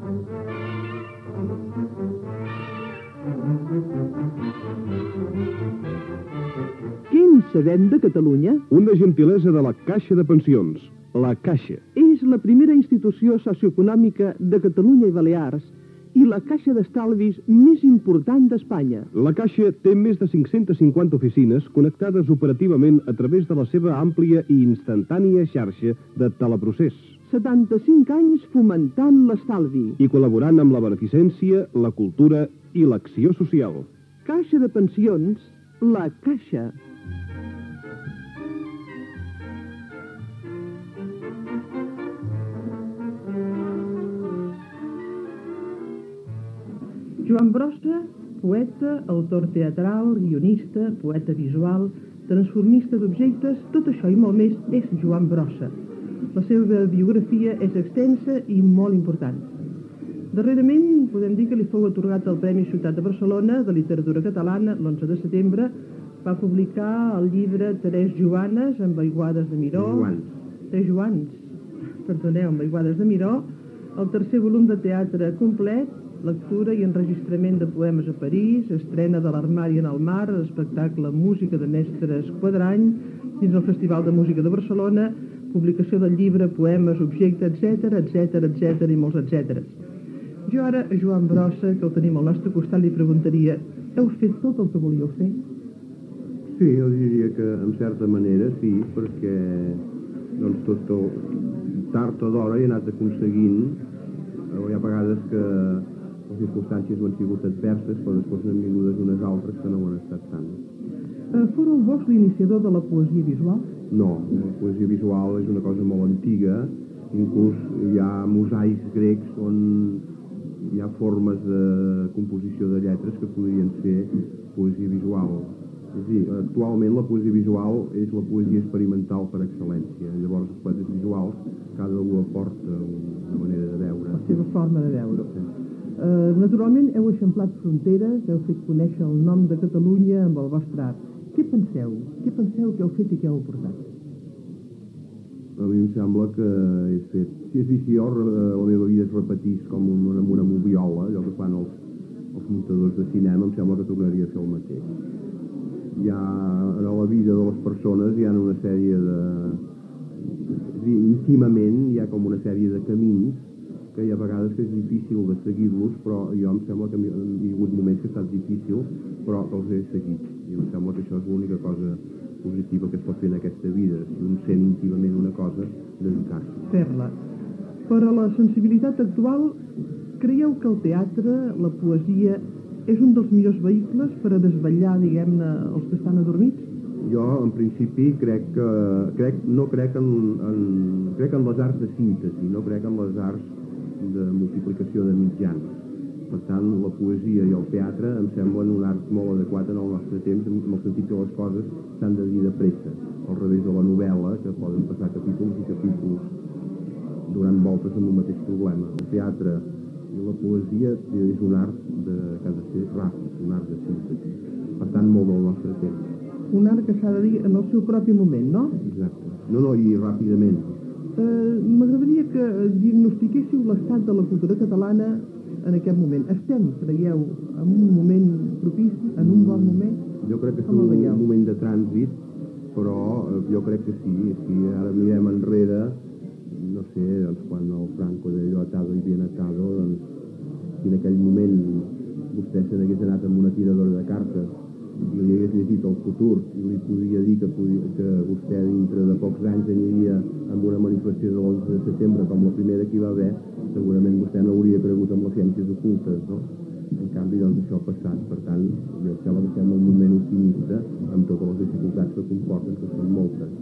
Què en sabem de Catalunya? Una gentilesa de la Caixa de Pensions, la Caixa. És la primera institució socioeconòmica de Catalunya i Balears i la caixa d'estalvis més important d'Espanya. La Caixa té més de 550 oficines connectades operativament a través de la seva àmplia i instantània xarxa de teleprocés. 75 anys fomentant l'estalvi. I col·laborant amb la beneficència, la cultura i l'acció social. Caixa de Pensions, la Caixa. Joan Brossa, poeta, autor teatral, guionista, poeta visual, transformista d'objectes, tot això i molt més és Joan Brossa. La seva biografia és extensa i molt important. Darrerament podem dir que li fou atorgat el Premi Ciutat de Barcelona de Literatura Catalana l'11 de setembre. Va publicar el llibre Tres Joanes amb Aiguades de Miró. Tres Joans, perdoneu, amb Aiguades de Miró. El tercer volum de teatre complet, lectura i enregistrament de poemes a París, estrena de l'Armari en el mar, espectacle Música de Mestres Quadrany, dins el Festival de Música de Barcelona, publicació del llibre, poemes, objectes, etc i molts etcèteres. Jo ara, a Joan Brossa, que el tenim al nostre costat, li preguntaria: heu fet tot el que volíeu fer? Sí, jo diria que en certa manera sí, perquè doncs tot tard o d'hora he anat aconseguint. Hi ha vegades que les circumstàncies no han sigut adverses, però després n'han vingudes unes altres que no ho han estat tant. Fóreu vos l'iniciador de la poesia visual? No, la poesia visual és una cosa molt antiga, inclús hi ha mosaics grecs on hi ha formes de composició de lletres que podrien ser poesia visual. És a dir, actualment la poesia visual és la poesia experimental per excel·lència. Llavors, els poetes visuals, cada un aporta una manera de veure. La seva forma de veure. Sí. Naturalment, heu eixamplat fronteres, heu fet conèixer el nom de Catalunya amb el vostre art. Què penseu? Què penseu que heu fet i què heu aportat? A mi em sembla que he fet... Si és vist jo, la meva vida es repetís com amb una moviola, allò que fan els muntadors de cinema, em sembla que tornaria a fer el mateix. A la vida de les persones hi ha una sèrie de... íntimament hi ha com una sèrie de camins que hi ha vegades que és difícil de seguir-los, però jo em sembla que hi ha hagut moments que ha estat difícil, però que els he seguit. I em sembla que això és l'única cosa positiva que es pot fer en aquesta vida. Si un sent íntimament una cosa, dedicar-se. Fer-la. Per a la sensibilitat actual, creieu que el teatre, la poesia, és un dels millors vehicles per a desvetllar, diguem-ne, els que estan adormits? Jo, en principi, crec en les arts de síntesi, no crec en les arts de multiplicació de mitjans. Per tant, la poesia i el teatre em semblen un art molt adequat en el nostre temps, en el sentit que les coses s'han de dir de pressa, al revés de la novel·la, que poden passar capítols i capítols durant voltes amb un mateix problema. El teatre i la poesia és un art que ha de ser ràpid, un art de síntesi. Per tant, molt del nostre temps. Un art que s'ha de dir en el seu propi moment, no? Exacte. No, i ràpidament. M'agradaria que diagnostiquéssiu l'estat de la cultura catalana en aquest moment. Estem, creieu, en un moment propici, en un bon moment? Jo crec que és un moment de trànsit, però jo crec que sí. Si ara mirem enrere, no sé, doncs quan el Franco deia atado y bien atado, doncs si en aquell moment vostè se n'hagués anat amb una tiradora de cartes i li hagués llegit el futur i li podia dir que vostè dintre de pocs anys aniria amb una manifestació de l'11 de setembre com la primera que hi va haver, segurament vostè no hauria cregut en les ciències ocultes, no? En canvi, doncs, això ha passat. Per tant, jo crec que estem en un moment optimista amb totes les dificultats que comporten, que són moltes.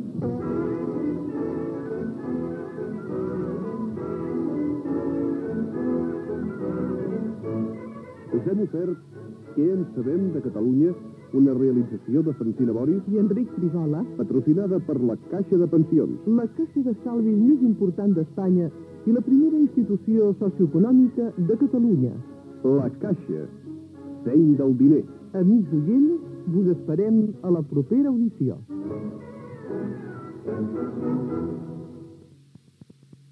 Us hem ofert Què en sabem de Catalunya, una realització de Francina Boris i Enric Frigola, patrocinada per la Caixa de Pensions, la caixa d'estalvis més important d'Espanya i la primera institució socioeconòmica de Catalunya. La Caixa, seny del diner. Amics oients, vos esperem a la propera audició.